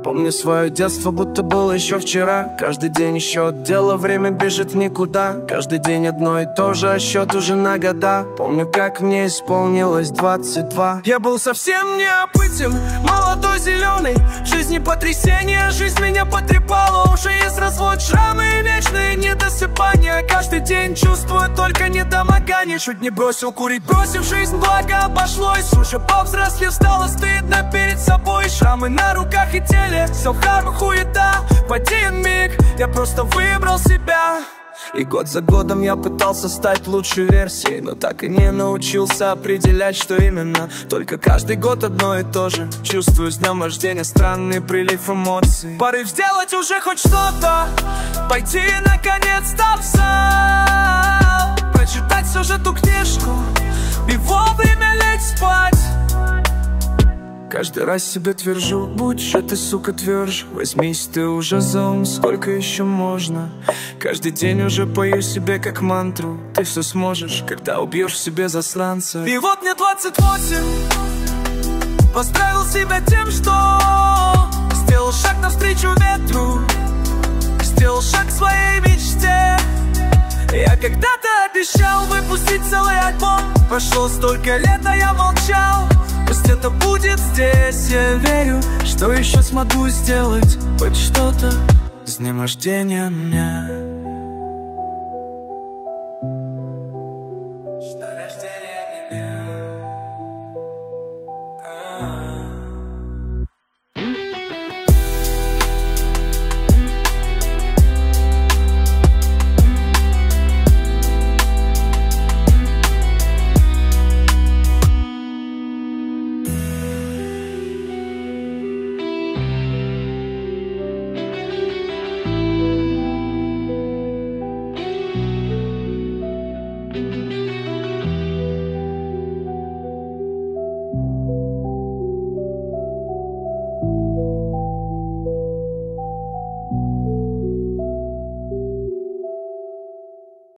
Помню свое детство, будто было еще вчера. Каждый день еще дело, время бежит в никуда. Каждый день одно и то же, а счет уже на года. Помню, как мне исполнилось 22. Я был совсем неопытен, молодой, зеленый. В жизни потрясения, жизнь меня потрепала. Уже есть развод, шрамы и вечные недосыпания. Каждый день чувствую только недомогание. Чуть не бросил курить, бросив жизнь, благо обошлось. Уже повзрослев, стало стыдно перед собой. Шрамы на руках и теле, селф-харм, хуета. В один миг я просто выбрал себя. И год за годом я пытался стать лучшей версией, но так и не научился определять, что именно. Только каждый год одно и то же. Чувствую с днем рождения странный прилив эмоций. Порыв сделать уже хоть что-то, пойти наконец-то в зал, прочитать сюжету книжку и вовремя лечь спать. Каждый раз себе твержу, будь же ты, сука, тверже. Возьмись ты уже за ум, сколько еще можно. Каждый день уже пою себе как мантру: ты все сможешь, когда убьешь в себе засранца. И вот мне 28, поздравил себя тем, что сделал шаг навстречу ветру, сделал шаг к своей мечте. Я когда-то обещал выпустить целый альбом. Прошло столько лет, а я молчал. Пусть это будет здесь, я верю, что еще смогу сделать хоть что-то. С днем рождения мне.